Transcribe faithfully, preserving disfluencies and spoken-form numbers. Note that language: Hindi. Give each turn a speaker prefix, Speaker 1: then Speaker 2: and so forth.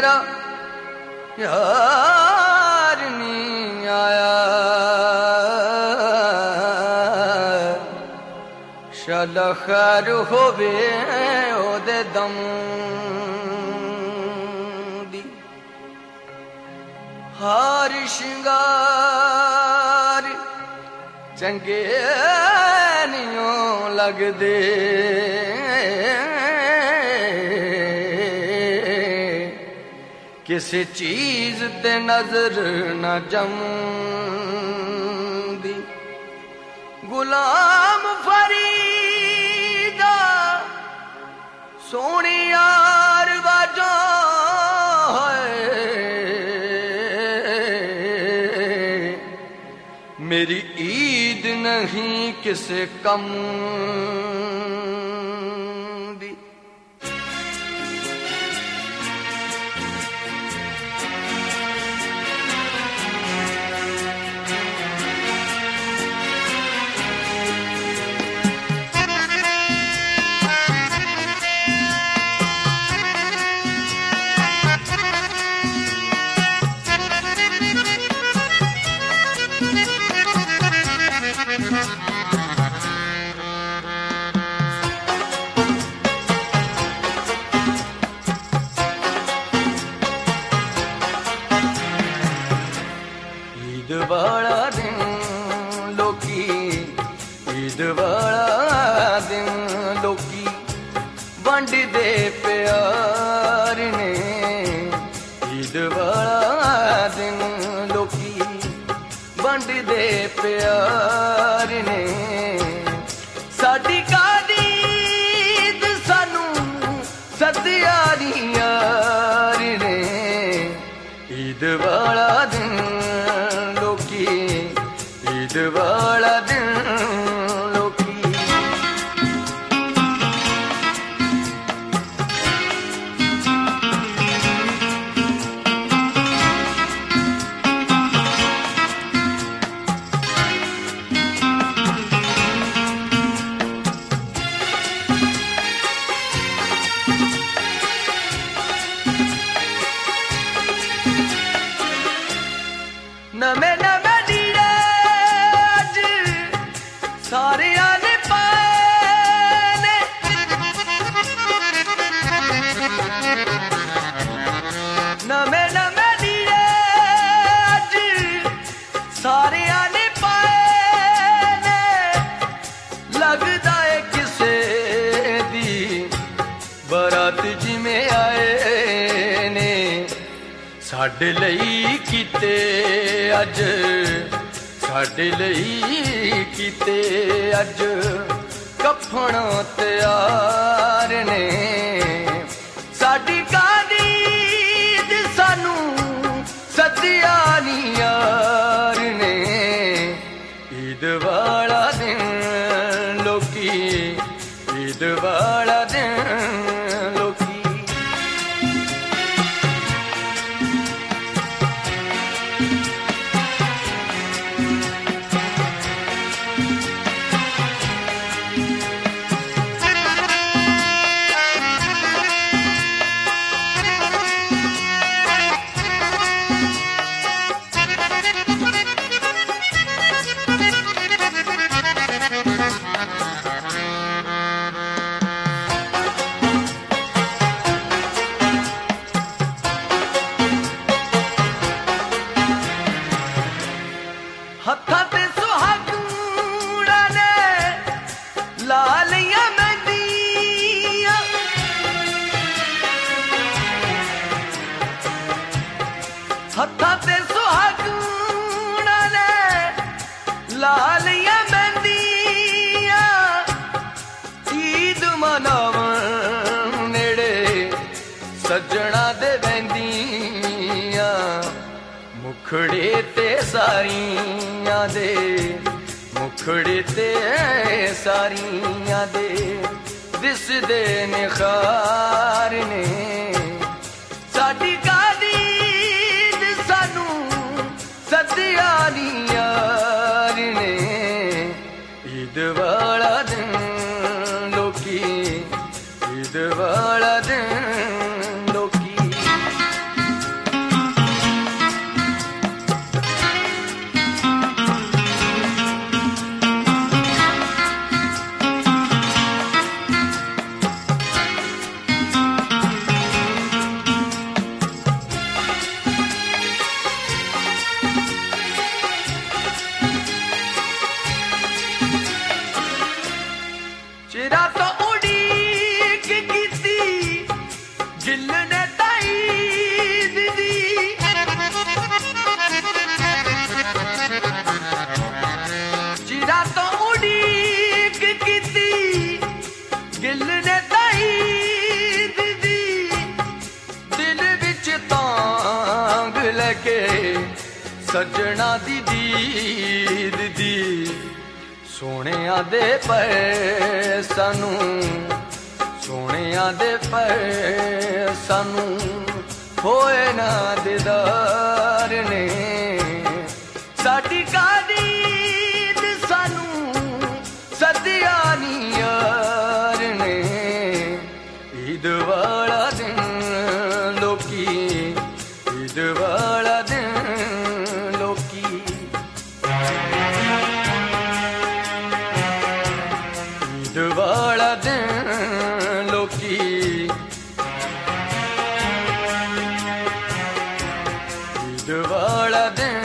Speaker 1: मेरा यार नहीं आया, शाला खैर होवे ओदे दम दी। हार शिंगार चंगे नियों लगदे, किसी चीज ते नजर न जमदी। गुलाम फरीदा सोनी यार वाजा है, मेरी ईद नहीं किसे कम दी। ईद वाला दिन लोकी, ईद वाला दिन लोकी वंड दे प्यार ने। ईद वाला दिन लोकी वंड दे प्यार ने। साडी कादी ईद सानू सदिया दी यार ने। ईद वाला दिन लोकी, ईद वाला दिन लोकी। नमे नमे नीड़े अज सारियां ने पाए ने। नमे नमे नीड़े अज सारियां ने पाए ने। लगदा है किसे दी बारात जिमें आए ने। साडे लई कीते अज, साडे लई कीते अज कफन तैयार ने। साडी कादी ईद सानू सदिया नी यार ने। ईद वाला दिन लोकी, ईद वाला दिन लोकी। हत्थां ते सुहागणा ने ला लिया मेहंदियां। हत्थां ते सुहागणा ने ला लिया मेहंदियां। ईद मनावन नेड़े सज्जणा दे वैंदियां। मुखड़े ते सारियां दे, मुखड़े ते सारियां दे दिसदे निखार ने। साडी कादी ईद सानू सदिया नी यार ने। ईद वाला दिन लोकी, ईद वाला दिन लोकी। के सजना दी दीद दी सोहणिया दे पए सानू सोहणिया दे पए सानू होए ना दीदार ने साडी कादीद सानू सदिया नी यार ने ईद वाला दिन लोकी ईद वाला दिन लोकी ईद वाला दिन लोकी ईद वाला दिन